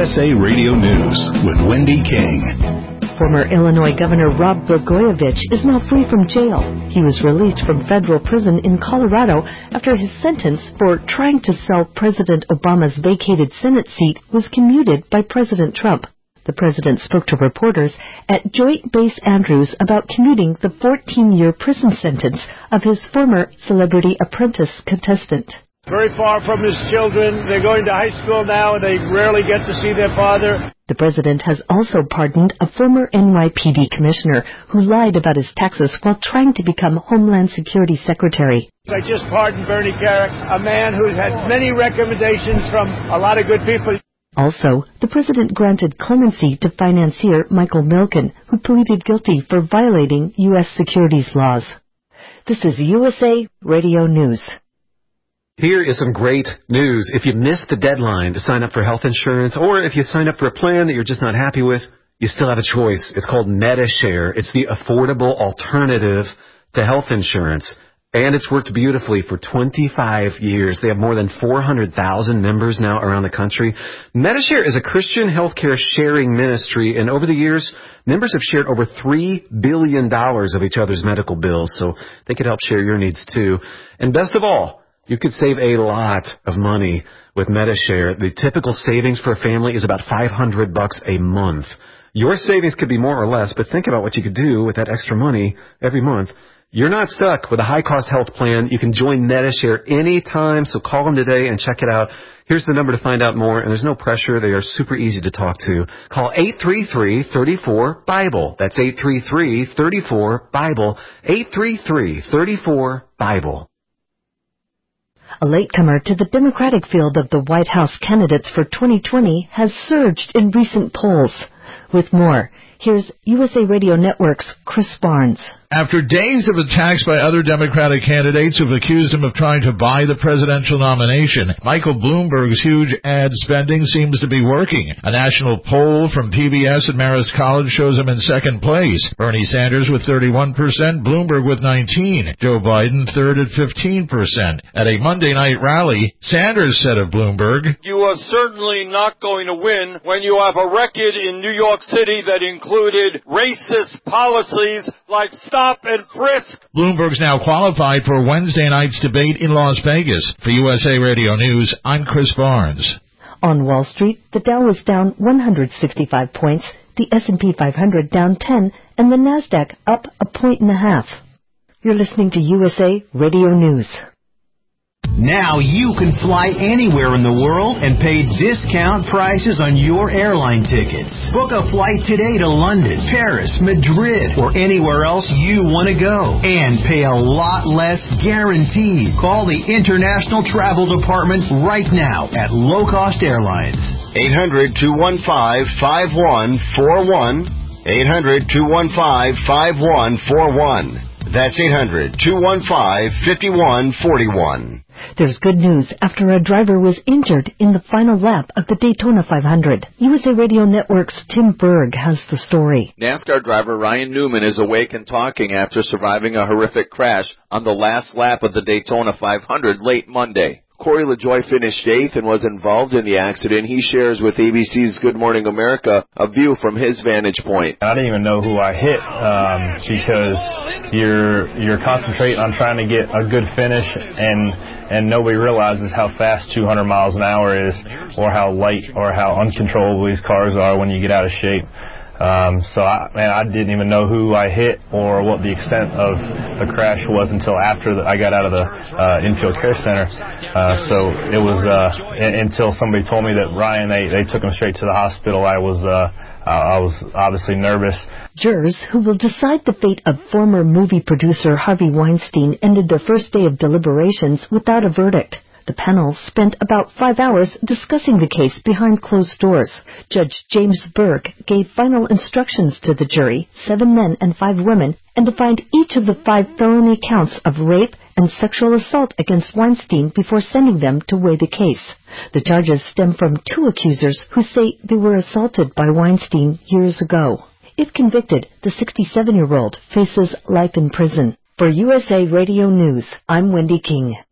USA Radio News with Wendy King. Former Illinois Governor Rod Blagojevich is now free from jail. He was released from federal prison in Colorado after his sentence for trying to sell President Obama's vacated Senate seat was commuted by President Trump. The president spoke to reporters at Joint Base Andrews about commuting the 14-year prison sentence of his former Celebrity Apprentice contestant. Very far from his children. They're going to high school now, and they rarely get to see their father. The president has also pardoned a former NYPD commissioner who lied about his taxes while trying to become Homeland Security Secretary. I just pardoned Bernie Kerik, a man who's had many recommendations from a lot of good people. Also, the president granted clemency to financier Michael Milken, who pleaded guilty for violating U.S. securities laws. This is USA Radio News. Here is some great news. If you missed the deadline to sign up for health insurance, or if you signed up for a plan that you're just not happy with, you still have a choice. It's called Medi-Share. It's the affordable alternative to health insurance. And it's worked beautifully for 25 years. They have more than 400,000 members now around the country. Medi-Share is a Christian healthcare sharing ministry, and over the years, members have shared over $3 billion of each other's medical bills, so they could help share your needs too. And best of all, you could save a lot of money with Medi-Share. The typical savings for a family is about $500 a month. Your savings could be more or less, but think about what you could do with that extra money every month. You're not stuck with a high-cost health plan. You can join Medi-Share anytime, so call them today and check it out. Here's the number to find out more, and there's no pressure. They are super easy to talk to. Call 833-34-BIBLE. That's 833-34-BIBLE. 833-34-BIBLE. A latecomer to the Democratic field of the White House candidates for 2020 has surged in recent polls. With more, here's USA Radio Network's Chris Barnes. After days of attacks by other Democratic candidates who've accused him of trying to buy the presidential nomination, Michael Bloomberg's huge ad spending seems to be working. A national poll from PBS and Marist College shows him in second place. Bernie Sanders with 31%, Bloomberg with 19%, Joe Biden third at 15%. At a Monday night rally, Sanders said of Bloomberg, "You are certainly not going to win when you have a record in New York City that included racist policies like stop and frisk." Bloomberg's now qualified for Wednesday night's debate in Las Vegas. For USA Radio News, I'm Chris Barnes. On Wall Street, the Dow was down 165 points, the S&P 500 down 10, and the Nasdaq up 1.5 points. You're listening to USA Radio News. Now you can fly anywhere in the world and pay discount prices on your airline tickets. Book a flight today to London, Paris, Madrid, or anywhere else you want to go. And pay a lot less guaranteed. Call the International Travel Department right now at Low Cost Airlines. 800-215-5141. 800-215-5141. That's 800-215-5141. There's good news after a driver was injured in the final lap of the Daytona 500. USA Radio Network's Tim Berg has the story. NASCAR driver Ryan Newman is awake and talking after surviving a horrific crash on the last lap of the Daytona 500 late Monday. Corey LaJoie finished 8th and was involved in the accident. He shares with ABC's Good Morning America a view from his vantage point. I didn't even know who I hit because you're concentrating on trying to get a good finish, and nobody realizes how fast 200 miles an hour is, or how light or how uncontrollable these cars are when you get out of shape. I didn't even know who I hit or what the extent of the crash was until after I got out of the infield care center. So it was until somebody told me that Ryan, they took him straight to the hospital. I was obviously nervous. Jurors who will decide the fate of former movie producer Harvey Weinstein ended their first day of deliberations without a verdict. The panel spent about 5 hours discussing the case behind closed doors. Judge James Burke gave final instructions to the jury, 7 men and 5 women, and defined each of the 5 felony counts of rape and sexual assault against Weinstein before sending them to weigh the case. The charges stem from 2 accusers who say they were assaulted by Weinstein years ago. If convicted, the 67-year-old faces life in prison. For USA Radio News, I'm Wendy King.